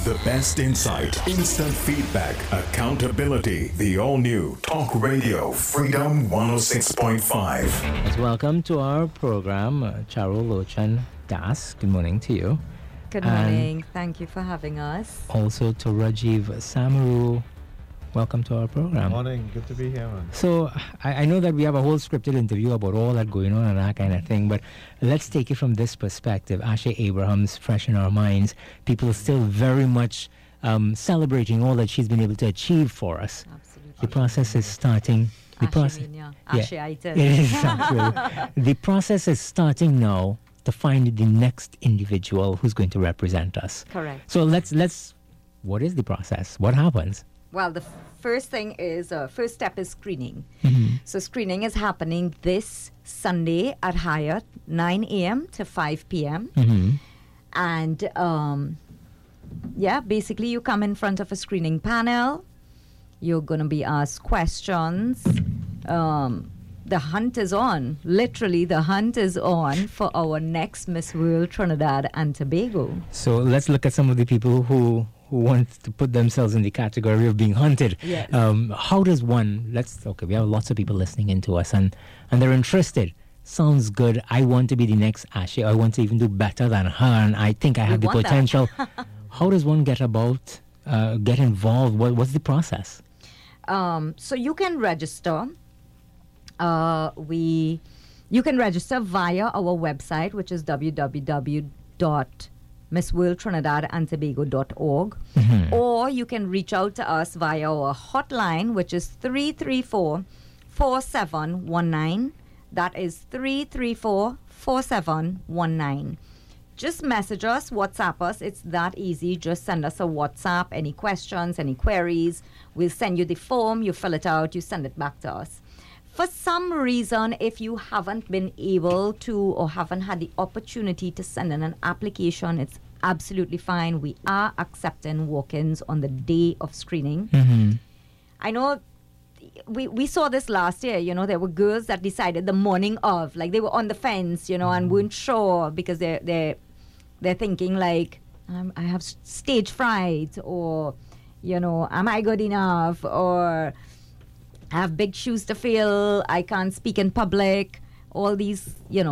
The best insight, instant feedback, accountability. The all-new Talk Radio Freedom 106.5. Let's welcome to our program, Charu Lochan Das. Good morning to you. Good morning. Thank you for having us. Also to Rajiv Samaru. Welcome to our program. Morning. Good to be here, man. So, I know that we have a whole scripted interview about all that going on and that kind of thing, but let's take it from this perspective. Ashe Abrahams, fresh in our minds. People are still very much celebrating all that she's been able to achieve for us. Absolutely. The process is starting. The process. Ashe-itis. It is actually. The process is starting now to find the next individual who's going to represent us. Correct. So let's. What is the process? What happens? Well, the first thing is, first step is screening. Mm-hmm. So screening is happening this Sunday at Hyatt, 9 a.m. to 5 p.m. Mm-hmm. And, basically you come in front of a screening panel. You're going to be asked questions. The hunt is on. Literally, the hunt is on for our next Miss World Trinidad and Tobago. So let's look at some of the people who want to put themselves in the category of being hunted. Yes. How does one, we have lots of people listening into us and they're interested. Sounds good. I want to be the next Ashe. I want to even do better than her, and I think I have the potential. How does one get involved? What's the process? So you can register. You can register via our website, which is www.missworldtrinidadandtobago.org, Mm-hmm. or you can reach out to us via our hotline, which is 334-4719. That is 334-4719. Just message us, WhatsApp us. It's that easy. Just send us a WhatsApp. Any questions, any queries. We'll send you the form. You fill it out. You send it back to us. For some reason, if you haven't been able to or haven't had the opportunity to send in an application, it's absolutely fine. We are accepting walk-ins on the day of screening. Mm-hmm. I know we saw this last year. There were girls that decided the morning of, like they were on the fence, and weren't sure because they're thinking like, I have stage fright, or, am I good enough, or I have big shoes to fill, I can't speak in public, all these,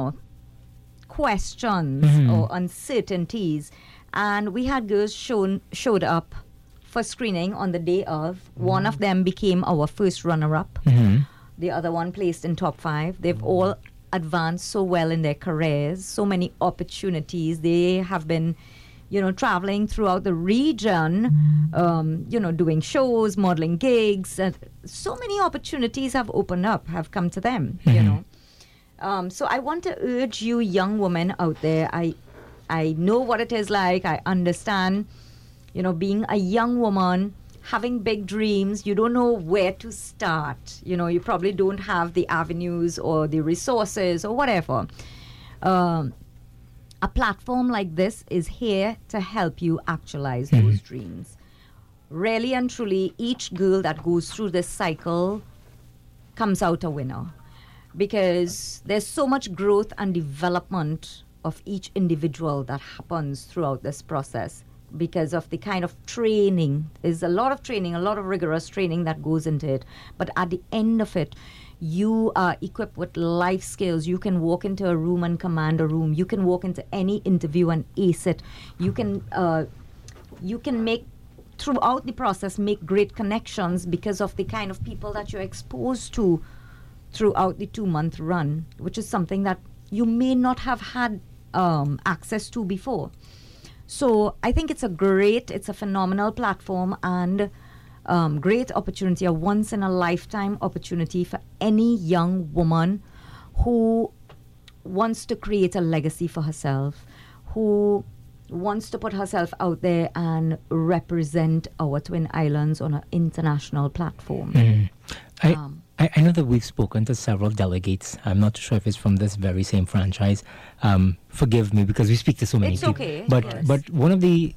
questions or uncertainties. And we had girls showed up for screening on the day of. One of them became our first runner-up. Mm-hmm. The other one placed in top 5. They've all advanced so well in their careers, so many opportunities. They have been, traveling throughout the region, doing shows, modeling gigs. So many opportunities have opened up, have come to them, So I want to urge you young women out there. I know what it is like. I understand, being a young woman, having big dreams, you don't know where to start. You probably don't have the avenues or the resources or whatever. A platform like this is here to help you actualize those dreams. Really and truly, each girl that goes through this cycle comes out a winner, because there's so much growth and development of each individual that happens throughout this process because of the kind of training. There's a lot of training, a lot of rigorous training that goes into it. But at the end of it, you are equipped with life skills. You can walk into a room and command a room. You can walk into any interview and ace it. You can make, throughout the process, make great connections because of the kind of people that you're exposed to throughout the 2-month run, which is something that you may not have had access to before. So I think it's a phenomenal platform and great opportunity, a once-in-a-lifetime opportunity for any young woman who wants to create a legacy for herself, who wants to put herself out there and represent our Twin Islands on an international platform. I know that we've spoken to several delegates. I'm not sure if it's from this very same franchise. Forgive me, because we speak to so many it's people. Okay. But Yes. but one of the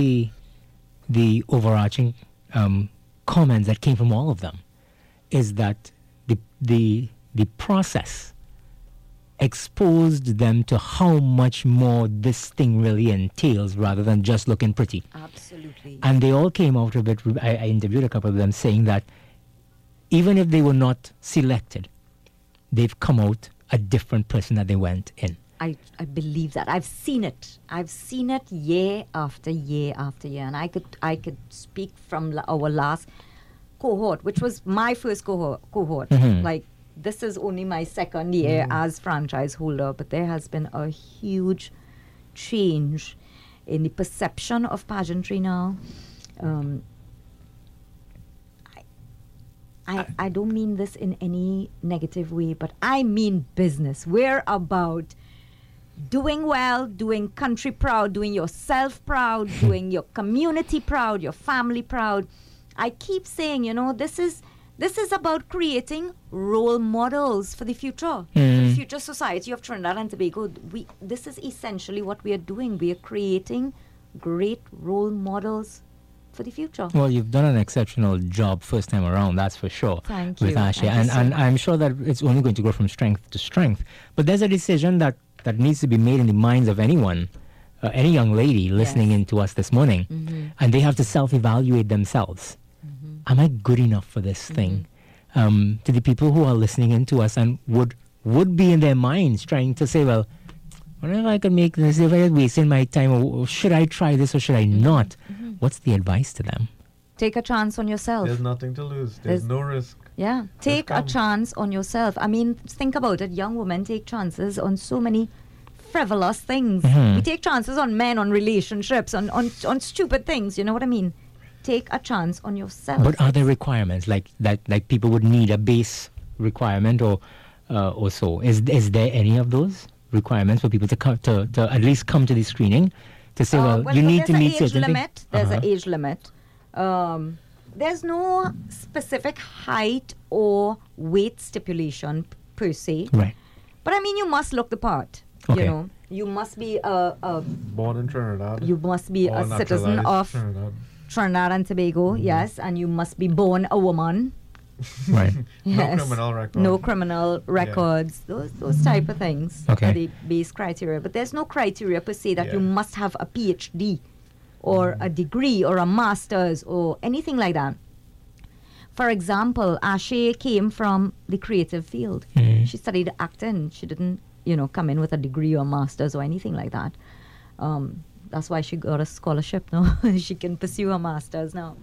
overarching comments that came from all of them is that the process exposed them to how much more this thing really entails rather than just looking pretty. Absolutely. And they all came out of it. I interviewed a couple of them saying that even if they were not selected, they've come out a different person that they went in. I believe that. I've seen it. I've seen it year after year after year. And I could speak from our last cohort, which was my first cohort. Mm-hmm. Like, this is only my second year as franchise holder, but there has been a huge change in the perception of pageantry now. I don't mean this in any negative way, but I mean business. We're about doing well, doing country proud, doing yourself proud, doing your community proud, your family proud. I keep saying, this is about creating role models for the future, for the future society of Trinidad and Tobago. This is essentially what we are doing. We are creating great role models for the future. Well, you've done an exceptional job first time around, that's for sure. Thank with you. Ashe. And I'm sure that it's only going to grow from strength to strength. But there's a decision that needs to be made in the minds of anyone, any young lady listening in to us this morning, and they have to self-evaluate themselves. Am I good enough for this thing? To the people who are listening in to us and would be in their minds trying to say, well, what if I could make this, if I was wasting my time, or should I try this or should I not? What's the advice to them? Take a chance on yourself. There's nothing to lose. There's no risk. Yeah, take a chance on yourself. I mean, think about it. Young women take chances on so many frivolous things. We take chances on men, on relationships, on stupid things. You know what I mean? Take a chance on yourself. But are there requirements like people would need a base requirement or so? Is there any of those requirements for people to come to at least come to the screening to say, you need to meet certain things? There's an age limit. There's no specific height or weight stipulation per se. Right. But I mean, you must look the part. Okay. You must be born in Trinidad. You must be a citizen of Trinidad and Tobago, yes, and you must be born a woman. Right. Yes. No criminal record. No criminal records. Those type of things Okay. are the base criteria. But there's no criteria per se that you must have a PhD or a degree or a master's or anything like that. For example, Ashe came from the creative field. She studied acting. She didn't, come in with a degree or master's or anything like that. That's why she got a scholarship now. She can pursue a master's now.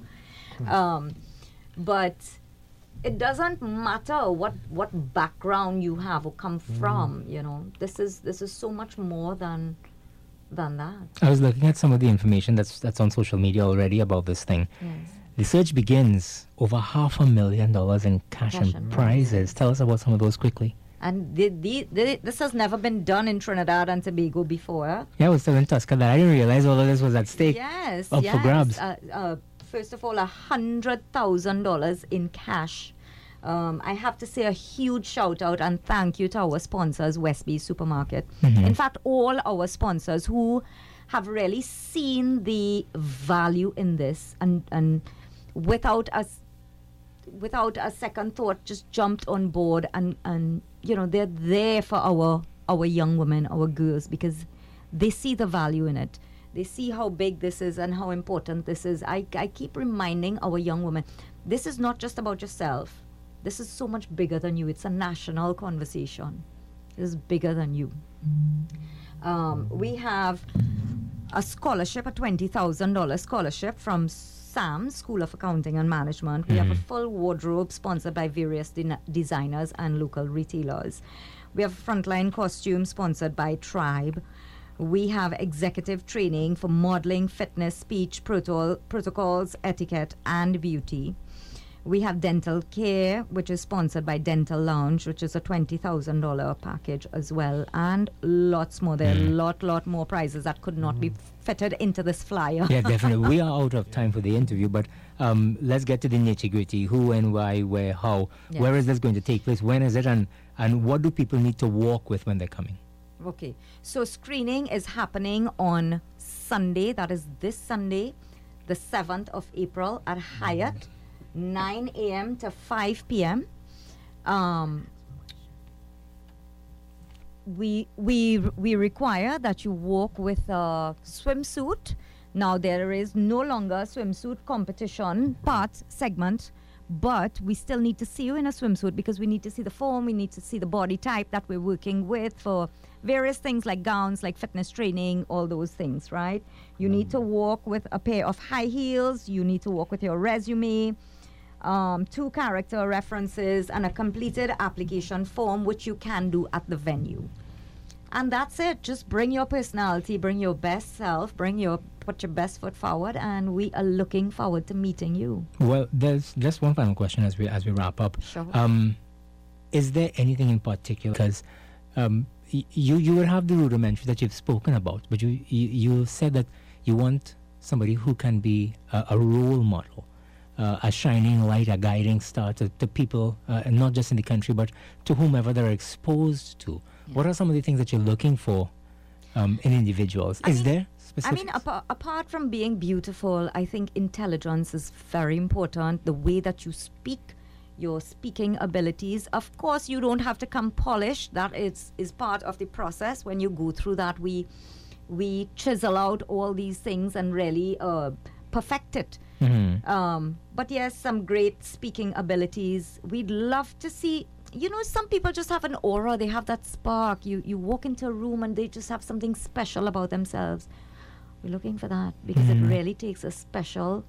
But it doesn't matter what background you have or come from. This is so much more than that. I was looking at some of the information that's on social media already about this thing. Yes. The search begins over $500,000 in cash and prizes. Tell us about some of those quickly. And this has never been done in Trinidad and Tobago before. Yeah, it was still in Tuscaloosa. I didn't realize all of this was at stake. Yes, Up for grabs. First of all, $100,000 in cash. I have to say a huge shout out and thank you to our sponsors, Westby Supermarket. In fact, all our sponsors who have really seen the value in this and without a second thought just jumped on board and they're there for our young women, our girls, because they see the value in it. They see how big this is and how important this is. I keep reminding our young women, this is not just about yourself. This is so much bigger than you. It's a national conversation. It is bigger than you. We have a scholarship, a $20,000 scholarship from SAM, School of Accounting and Management. We have a full wardrobe sponsored by various designers and local retailers. We have frontline costume sponsored by Tribe. We have executive training for modeling, fitness, speech, protocols, etiquette, and beauty. We have dental care, which is sponsored by Dental Lounge, which is a $20,000 package as well, and lots more. There are a lot more prizes that could not be fitted into this flyer. Yeah, definitely. We are out of time for the interview, but let's get to the nitty-gritty. Who and why, where, how. Yes. Where is this going to take place? When is it? And what do people need to walk with when they're coming? Okay, so screening is happening on Sunday, that is this Sunday, the 7th of April at Hyatt, 9 a.m. to 5 p.m. we require that you walk with a swimsuit. Now there is no longer a swimsuit competition segment, but we still need to see you in a swimsuit because we need to see the form, we need to see the body type that we're working with for various things like gowns, like fitness training, all those things, right? You need to walk with a pair of high heels, you need to walk with your resume, 2 character references, and a completed application form, which you can do at the venue. And that's it. Just bring your personality, bring your best self, put your best foot forward, and we are looking forward to meeting you. Well, there's just one final question as we wrap up. Sure. Is there anything in particular? Because you would have the rudimentary that you've spoken about, but you said that you want somebody who can be a role model, a shining light, a guiding star to people, not just in the country, but to whomever they're exposed to. Yeah. What are some of the things that you're looking for in individuals? Is there specifics? Apart from being beautiful, I think intelligence is very important. The way that you speak, your speaking abilities. Of course, you don't have to come polished. That is part of the process. When you go through that, we chisel out all these things and really perfect it. Mm-hmm. But yes, some great speaking abilities. We'd love to see. Some people just have an aura. They have that spark. You walk into a room and they just have something special about themselves. We're looking for that because it really takes a special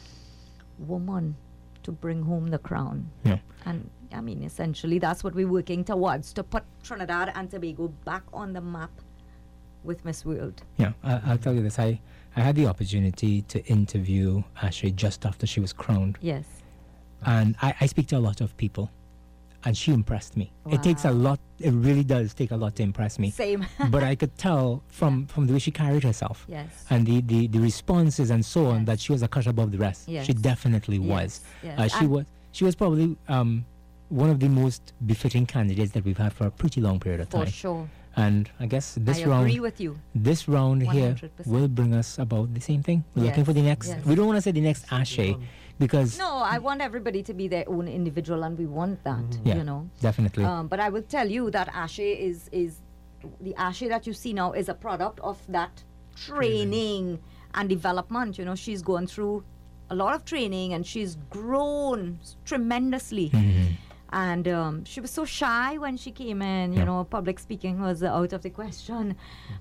woman to bring home the crown. Yeah. And I mean, essentially, that's what we're working towards, to put Trinidad and Tobago back on the map with Miss World. Yeah, I'll tell you this. I had the opportunity to interview Ashley just after she was crowned. Yes. And I speak to a lot of people. And she impressed me. Wow. It takes a lot. It really does take a lot to impress me. Same. But I could tell from the way she carried herself. Yes. And the responses and so on, that she was a cut above the rest. Yes. She definitely was. Yes. She was probably one of the most befitting candidates that we've had for a pretty long period of time. For sure. And I guess I agree with you. This round 100%. here will bring us about the same thing. We're looking for the next. Yes. We don't want to say the next Ashe. Because no, I want everybody to be their own individual, and we want that, definitely. But I will tell you that Ashe is the Ashe that you see now is a product of that training and development. She's gone through a lot of training, and she's grown tremendously. Mm-hmm. And she was so shy when she came in. Public speaking was out of the question.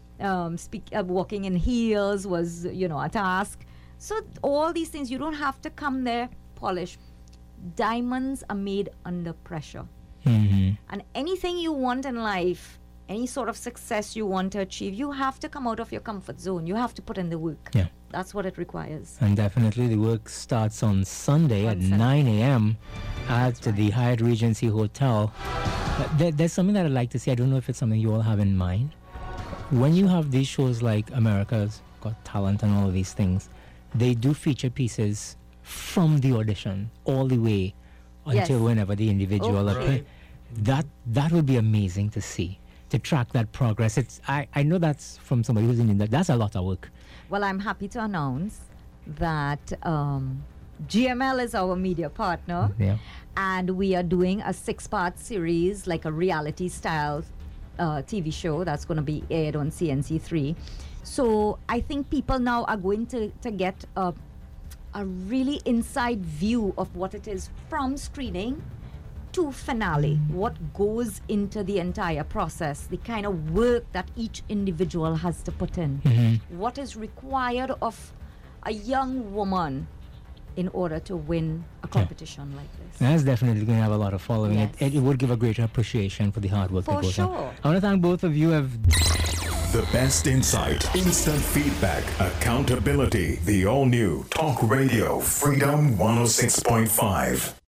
Walking in heels was, a task. So all these things, you don't have to come there polished. Diamonds are made under pressure. Mm-hmm. And anything you want in life, any sort of success you want to achieve, you have to come out of your comfort zone. You have to put in the work. Yeah. That's what it requires. And definitely the work starts on Sunday at 9 a.m. at the Hyatt Regency Hotel. There's something that I'd like to see. I don't know if it's something you all have in mind. When you have these shows like America's Got Talent and all of these things, they do feature pieces from the audition all the way until whenever the individual appears. That would be amazing to see, to track that progress. I know that's from somebody who's in that. That's a lot of work. Well, I'm happy to announce that GML is our media partner, and we are doing a 6-part series, like a reality-style TV show that's going to be aired on CNC3. So I think people now are going to get a really inside view of what it is from screening to finale, what goes into the entire process, the kind of work that each individual has to put in, what is required of a young woman in order to win a competition like this. That's definitely going to have a lot of following. Yes. It would give a greater appreciation for the hard work that goes on. For sure. I want to thank both of you. The best insight, instant feedback, accountability. The all-new Talk Radio Freedom 106.5.